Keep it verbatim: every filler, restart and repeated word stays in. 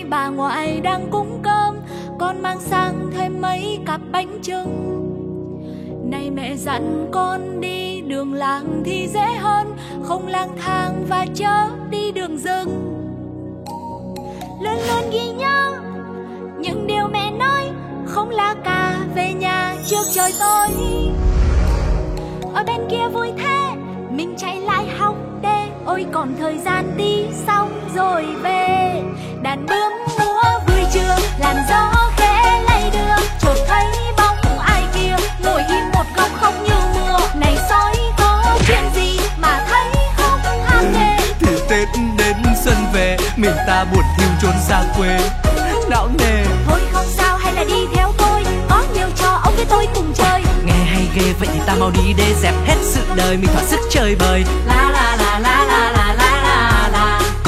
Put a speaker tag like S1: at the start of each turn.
S1: bà ngoại đang cúng cơm, con mang sang thêm mấy cặp bánh chưng. Này mẹ dặn con đi đường làng thì dễ hơn, không lang thang và chớ đi đường rừng. Luôn luôn ghi nhớ những điều mẹ nói, không la cà về nhà trước trời tối. Ở bên kia vui thế, mình chạy lại học đê, ôi còn thời gian đi xong rồi về. Đàn bướm múa vui chưa, làn gió khẽ lay đưa, chợt thấy bóng ai kia ngồi im một góc không như mưa. Này sói có chuyện gì mà thấy không ham ghê.
S2: Thì Tết đến xuân về, mình ta buồn thiêu trốn xa quê não nề.
S1: Thôi không sao, hay là đi theo tôi, có nhiều trò ông với tôi cùng chơi.
S2: Nghe hay ghê, vậy thì ta mau đi để dẹp hết sự đời, mình thỏa sức chơi bời.
S1: La la la la la la la.